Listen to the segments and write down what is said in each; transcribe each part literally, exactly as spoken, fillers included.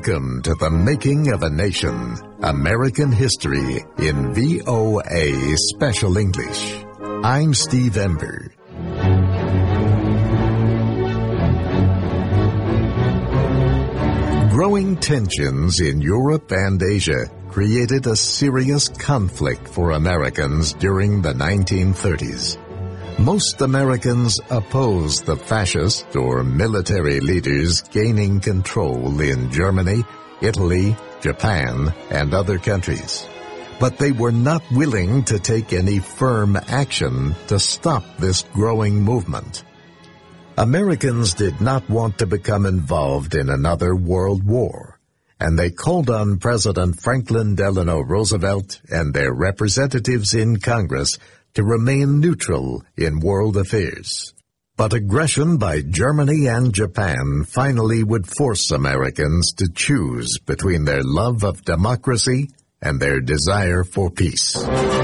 Welcome to The Making of a Nation, American History in V O A Special English. I'm Steve Ember. Growing tensions in Europe and Asia created a serious conflict for Americans during the nineteen thirties. Most Americans opposed the fascist or military leaders gaining control in Germany, Italy, Japan, and other countries. But they were not willing to take any firm action to stop this growing movement. Americans did not want to become involved in another world war, and they called on President Franklin Delano Roosevelt and their representatives in Congress to remain neutral in world affairs. But aggression by Germany and Japan finally would force Americans to choose between their love of democracy and their desire for peace.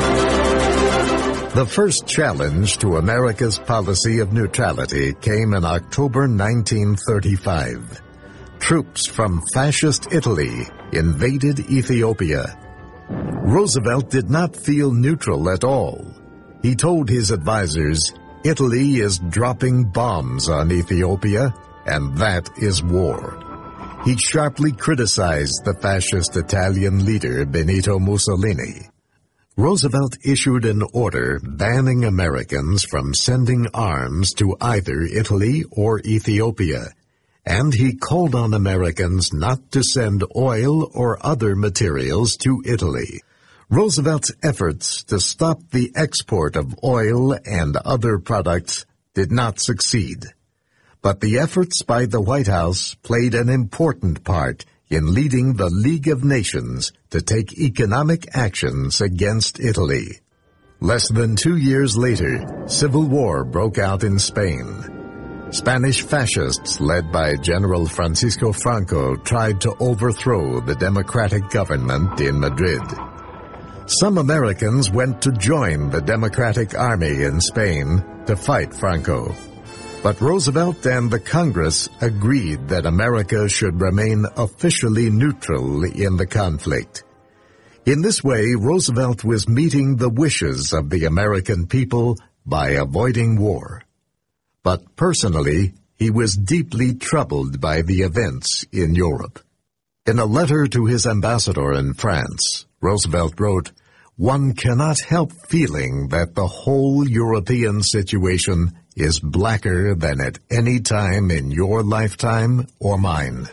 The first challenge to America's policy of neutrality came in October nineteen thirty-five. Troops from fascist Italy invaded Ethiopia. Roosevelt did not feel neutral at all. He told his advisers, "Italy is dropping bombs on Ethiopia, and that is war." He sharply criticized the fascist Italian leader Benito Mussolini. Roosevelt issued an order banning Americans from sending arms to either Italy or Ethiopia, and he called on Americans not to send oil or other materials to Italy. Roosevelt's efforts to stop the export of oil and other products did not succeed. But the efforts by the White House played an important part in leading the League of Nations to take economic actions against Italy. Less than two years later, civil war broke out in Spain. Spanish fascists led by General Francisco Franco tried to overthrow the democratic government in Madrid. Some Americans went to join the Democratic Army in Spain to fight Franco. But Roosevelt and the Congress agreed that America should remain officially neutral in the conflict. In this way, Roosevelt was meeting the wishes of the American people by avoiding war. But personally, he was deeply troubled by the events in Europe. In a letter to his ambassador in France, Roosevelt wrote, "One cannot help feeling that the whole European situation is blacker than at any time in your lifetime or mine."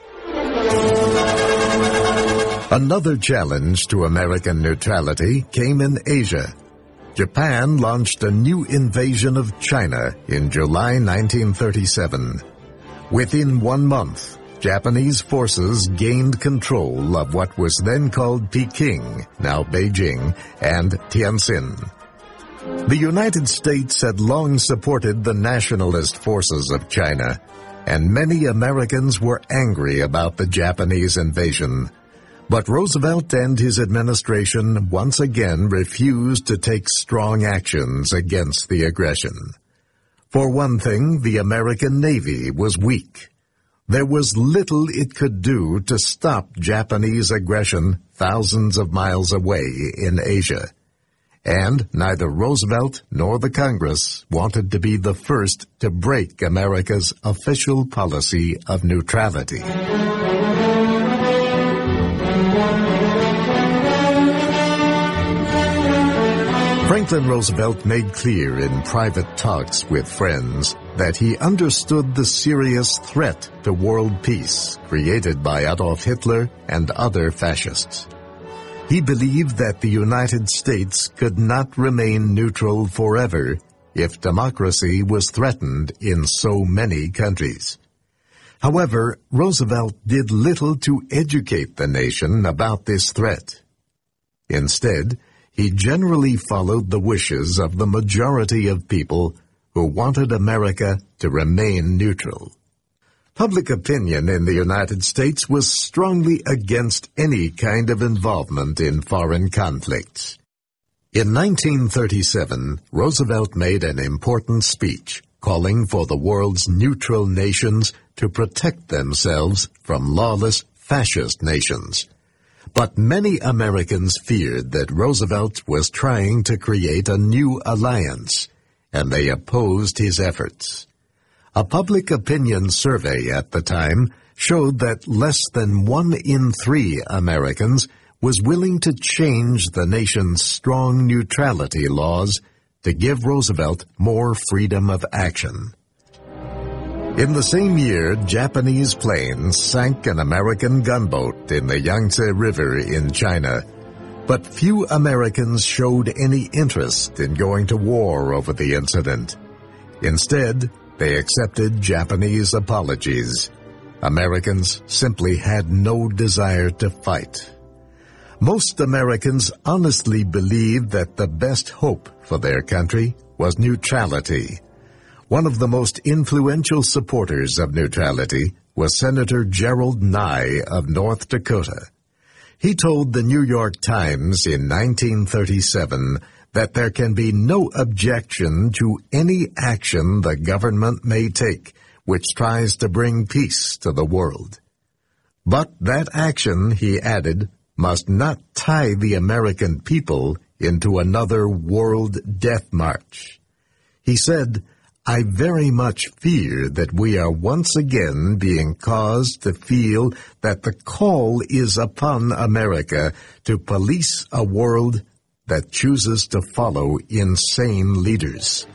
Another challenge to American neutrality came in Asia. Japan launched a new invasion of China in July nineteen thirty-seven. Within one month, Japanese forces gained control of what was then called Peking, now Beijing, and Tianjin. The United States had long supported the nationalist forces of China, and many Americans were angry about the Japanese invasion. But Roosevelt and his administration once again refused to take strong actions against the aggression. For one thing, the American Navy was weak. There was little it could do to stop Japanese aggression thousands of miles away in Asia. And neither Roosevelt nor the Congress wanted to be the first to break America's official policy of neutrality. Franklin Roosevelt made clear in private talks with friends that he understood the serious threat to world peace created by Adolf Hitler and other fascists. He believed that the United States could not remain neutral forever if democracy was threatened in so many countries. However, Roosevelt did little to educate the nation about this threat. Instead, he generally followed the wishes of the majority of people who wanted America to remain neutral. Public opinion in the United States was strongly against any kind of involvement in foreign conflicts. In nineteen thirty-seven, Roosevelt made an important speech calling for the world's neutral nations to protect themselves from lawless fascist nations. But many Americans feared that Roosevelt was trying to create a new alliance, and they opposed his efforts. A public opinion survey at the time showed that less than one in three Americans was willing to change the nation's strong neutrality laws to give Roosevelt more freedom of action. In the same year, Japanese planes sank an American gunboat in the Yangtze River in China, but few Americans showed any interest in going to war over the incident. Instead, they accepted Japanese apologies. Americans simply had no desire to fight. Most Americans honestly believed that the best hope for their country was neutrality. One of the most influential supporters of neutrality was Senator Gerald Nye of North Dakota. He told the New York Times in nineteen thirty-seven that there can be no objection to any action the government may take which tries to bring peace to the world. But that action, he added, must not tie the American people into another world death march. He said, "I very much fear that we are once again being caused to feel that the call is upon America to police a world that chooses to follow insane leaders."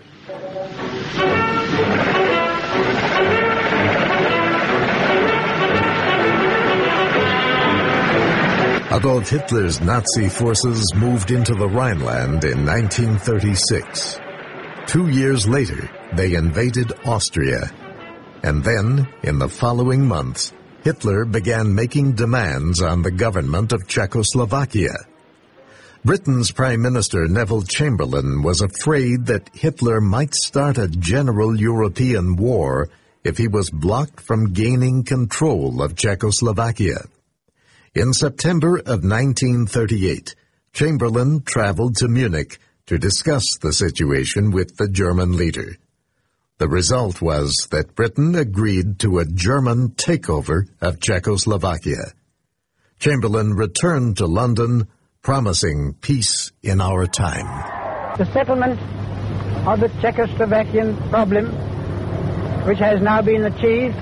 Adolf Hitler's Nazi forces moved into the Rhineland in nineteen thirty-six. Two years later, they invaded Austria. And then, in the following months, Hitler began making demands on the government of Czechoslovakia. Britain's Prime Minister Neville Chamberlain was afraid that Hitler might start a general European war if he was blocked from gaining control of Czechoslovakia. In September of nineteen thirty-eight, Chamberlain traveled to Munich to discuss the situation with the German leader. The result was that Britain agreed to a German takeover of Czechoslovakia. Chamberlain returned to London, promising peace in our time. The settlement of the Czechoslovakian problem, which has now been achieved,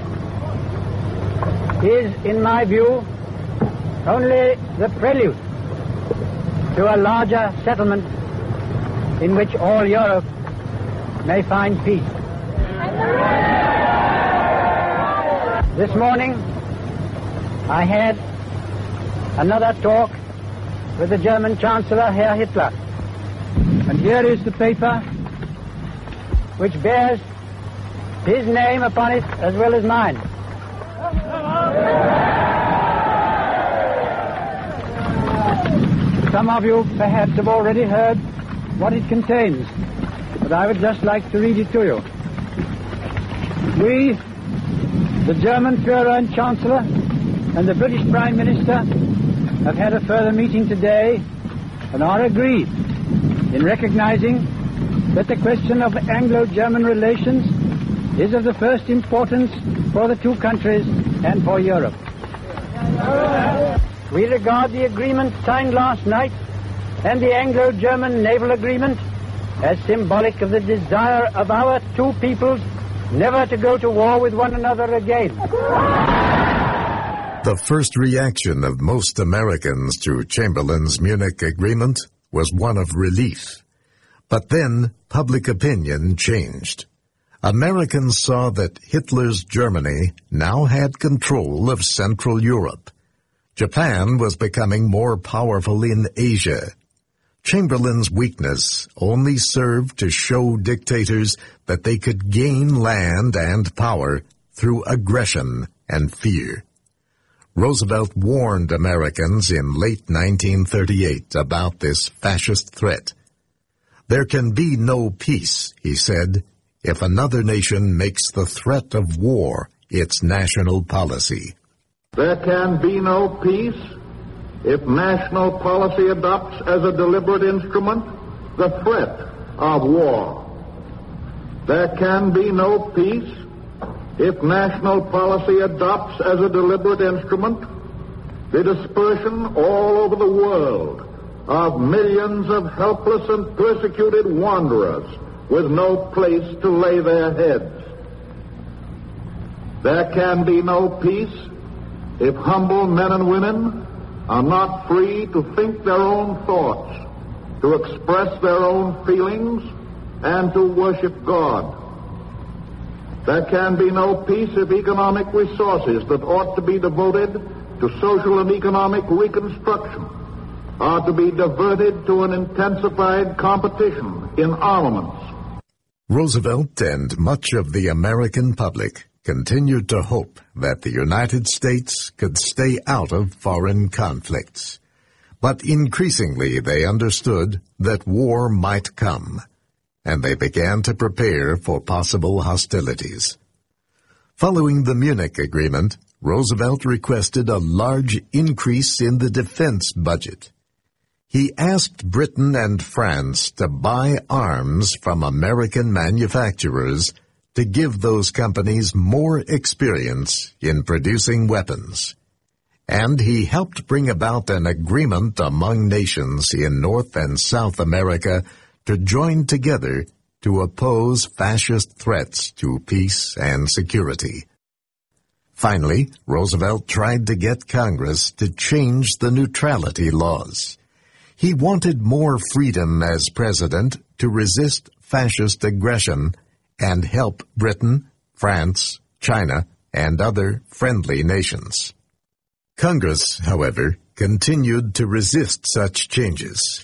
is, in my view, only the prelude to a larger settlement in which all Europe may find peace. This morning, I had another talk with the German Chancellor, Herr Hitler. And here is the paper which bears his name upon it as well as mine. Some of you perhaps have already heard what it contains, but I would just like to read it to you. We, the German Führer and Chancellor, and the British Prime Minister have had a further meeting today and are agreed in recognizing that the question of Anglo-German relations is of the first importance for the two countries and for Europe. We regard the agreement signed last night and the Anglo-German naval agreement as symbolic of the desire of our two peoples never to go to war with one another again. The first reaction of most Americans to Chamberlain's Munich agreement was one of relief. But then public opinion changed. Americans saw that Hitler's Germany now had control of Central Europe. Japan was becoming more powerful in Asia. Chamberlain's weakness only served to show dictators that they could gain land and power through aggression and fear. Roosevelt warned Americans in late nineteen thirty-eight about this fascist threat. There can be no peace, he said, if another nation makes the threat of war its national policy. There can be no peace if national policy adopts as a deliberate instrument the threat of war. There can be no peace if national policy adopts as a deliberate instrument the dispersion all over the world of millions of helpless and persecuted wanderers with no place to lay their heads. There can be no peace if humble men and women are not free to think their own thoughts, to express their own feelings, and to worship God. There can be no peace if economic resources that ought to be devoted to social and economic reconstruction are to be diverted to an intensified competition in armaments. Roosevelt and much of the American public continued to hope that the United States could stay out of foreign conflicts. But increasingly they understood that war might come, and they began to prepare for possible hostilities. Following the Munich Agreement, Roosevelt requested a large increase in the defense budget. He asked Britain and France to buy arms from American manufacturers to give those companies more experience in producing weapons. And he helped bring about an agreement among nations in North and South America to join together to oppose fascist threats to peace and security. Finally, Roosevelt tried to get Congress to change the neutrality laws. He wanted more freedom as president to resist fascist aggression and help Britain, France, China, and other friendly nations. Congress, however, continued to resist such changes.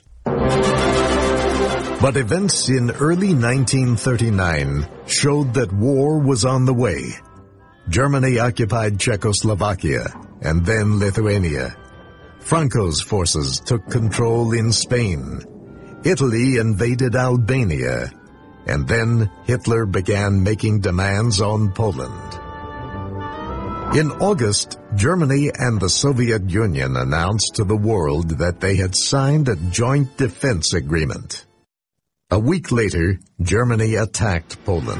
But events in early nineteen thirty-nine showed that war was on the way. Germany occupied Czechoslovakia and then Lithuania. Franco's forces took control in Spain. Italy invaded Albania, and then Hitler began making demands on Poland. In August, Germany and the Soviet Union announced to the world that they had signed a joint defense agreement. A week later, Germany attacked Poland.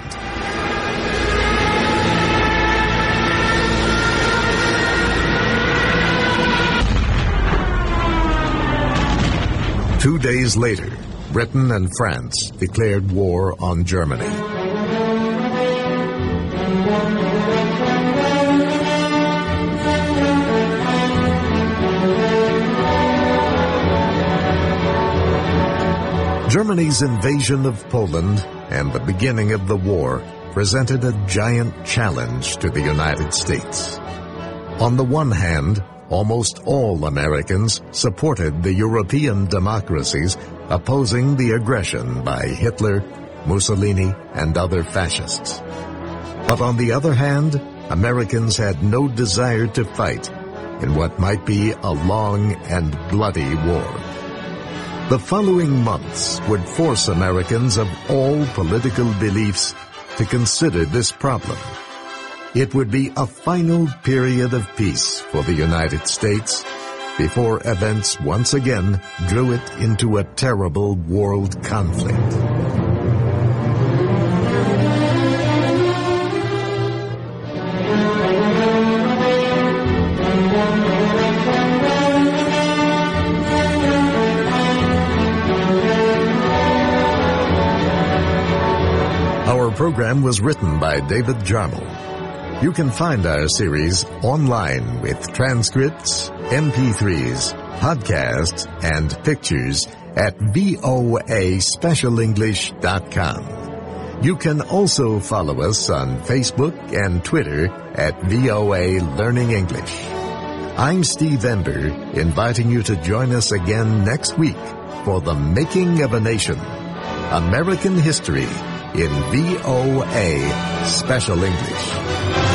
Two days later, Britain and France declared war on Germany. Germany's invasion of Poland and the beginning of the war presented a giant challenge to the United States. On the one hand, almost all Americans supported the European democracies opposing the aggression by Hitler, Mussolini, and other fascists. But on the other hand, Americans had no desire to fight in what might be a long and bloody war. The following months would force Americans of all political beliefs to consider this problem. It would be a final period of peace for the United States before events once again drew it into a terrible world conflict. Our program was written by David Jarmel. You can find our series online with transcripts, M P threes, podcasts, and pictures at V O A special english dot com. You can also follow us on Facebook and Twitter at V O A Learning English. I'm Steve Ember, inviting you to join us again next week for The Making of a Nation, American History in V O A Special English.